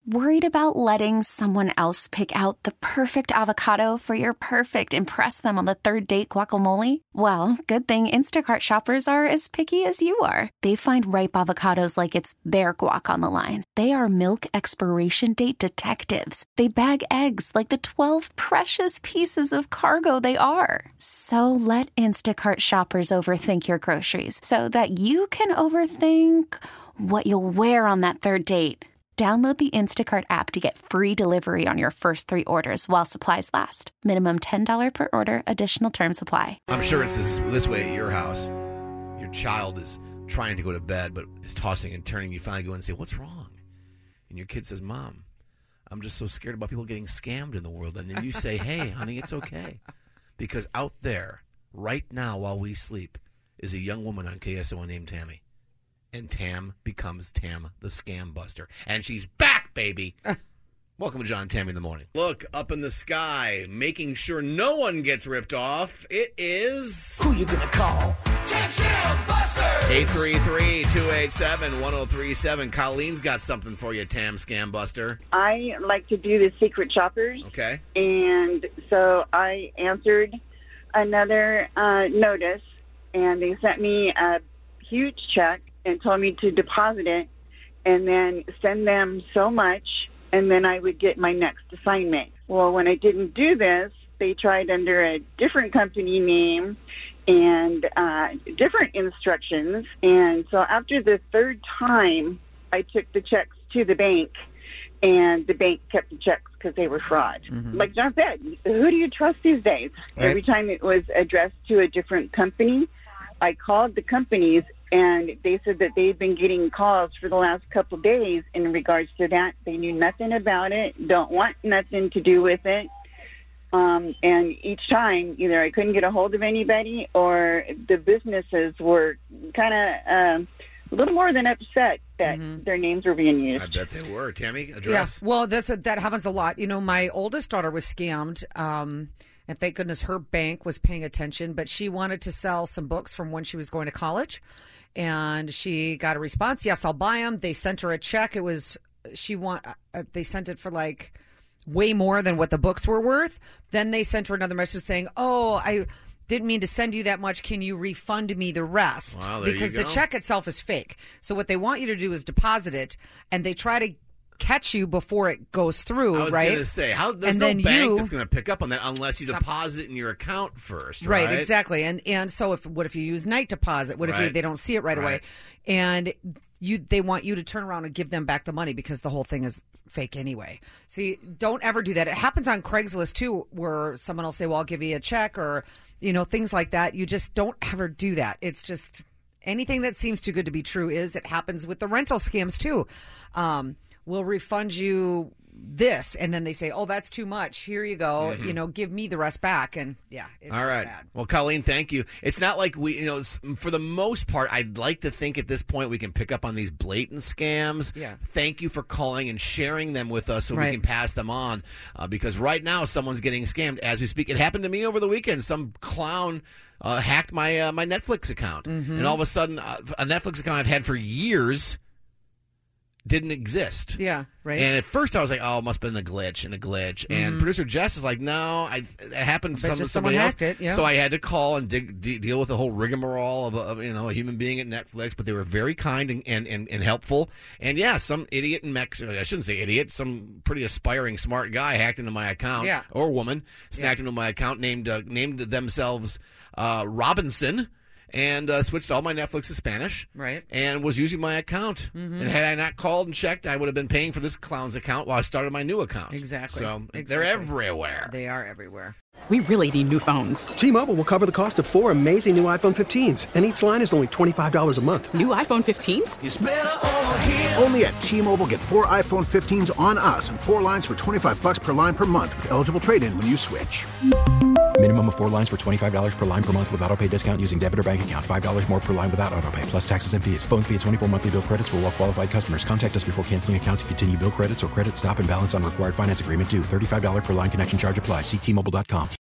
Worried about letting someone else pick out the perfect avocado for your perfect impress them on the third date guacamole? Well, good thing Instacart shoppers are as picky as you are. They find ripe avocados like it's their guac on the line. They are milk expiration date detectives. They bag eggs like the 12 precious pieces of cargo they are. So let Instacart shoppers overthink your groceries so that you can overthink what you'll wear on that third date. Download the Instacart app to get free delivery on your first 3 orders while supplies last. Minimum $10 per order. Additional terms apply. I'm sure it's this way at your house. Your child is trying to go to bed, but is tossing and turning. You finally go in and say, "What's wrong?" And your kid says, "Mom, I'm just so scared about people getting scammed in the world." And then you say, "Hey, honey, it's okay." Because out there, right now while we sleep, is a young woman on KSON named Tammy. And Tam becomes Tam the Scam Buster. And she's back, baby. Welcome to John and Tammy in the Morning. Look up in the sky, making sure no one gets ripped off. It is... Who you gonna call? Tam Scam Buster! 833-287-1037. Colleen's got something for you, Tam Scam Buster. I like to do the secret shoppers. Okay. And so I answered another notice, and they sent me a huge check and told me to deposit it and then send them so much, and then I would get my next assignment. Well, when I didn't do this, they tried under a different company name and different instructions. And so after the third time, I took the checks to the bank, and the bank kept the checks because they were fraud. Mm-hmm. Like John said, who do you trust these days? Right. Every time it was addressed to a different company, I called the companies, and they said that they'd been getting calls for the last couple of days in regards to that. They knew nothing about it, don't want nothing to do with it. And each time, either I couldn't get a hold of anybody, or the businesses were kind of a little more than upset that their names were being used. I bet they were. Tammy, address? Yeah, well, that happens a lot. You know, my oldest daughter was scammed. And thank goodness her bank was paying attention, but she wanted to sell some books from when she was going to college. And she got a response, yes, I'll buy them. They sent her a check. They sent it for like way more than what the books were worth. Then they sent her another message saying, "Oh, I didn't mean to send you that much. Can you refund me the rest?" Wow, there because you go. The check itself is fake. So what they want you to do is deposit it, and they try to catch you before it goes through, I was right? going to say, there's no bank that's going to pick up on that unless you deposit in your account first, right? Right, exactly. And so what if you use night deposit? What if they don't see it right away? And they want you to turn around and give them back the money because the whole thing is fake anyway. See, don't ever do that. It happens on Craigslist too, where someone will say, "Well, I'll give you a check," or things like that. You just don't ever do that. It's just anything that seems too good to be true. It happens with the rental scams too. We'll refund you this, and then they say, "Oh, that's too much. Here you go. Give me the rest back." And it's all right. Bad. Well, Colleen, thank you. It's not like we, for the most part, I'd like to think at this point we can pick up on these blatant scams. Yeah. Thank you for calling and sharing them with us so we can pass them on. Because right now someone's getting scammed as we speak. It happened to me over the weekend. Some clown hacked my my Netflix account, and all of a sudden, a Netflix account I've had for years didn't exist. Yeah, right. And at first I was like, "Oh, it must have been a glitch. And producer Jess is like, "No, it happened to somebody else." Hacked it, yeah. So I had to call and deal with the whole rigmarole of a human being at Netflix, but they were very kind and helpful. And yeah, some idiot in Mexico, I shouldn't say idiot, some pretty aspiring smart guy hacked into my account, or woman, snacked into my account, named themselves Robinson, and switched all my Netflix to Spanish. Right. And was using my account. And had I not called and checked, I would have been paying for this clown's account while I started my new account. Exactly. So they're everywhere. They are everywhere. We really need new phones. T-Mobile will cover the cost of 4 amazing new iPhone 15s, and each line is only $25 a month. New iPhone 15s? It's better over here. Only at T-Mobile, get 4 iPhone 15s on us and 4 lines for $25 per line per month with eligible trade-in when you switch. Minimum of 4 lines for $25 per line per month with autopay discount using debit or bank account. $5 more per line without autopay, plus taxes and fees. Phone fee at 24 monthly bill credits for well-qualified customers. Contact us before canceling account to continue bill credits or credit stop and balance on required finance agreement due. $35 per line connection charge applies. See T-Mobile.com.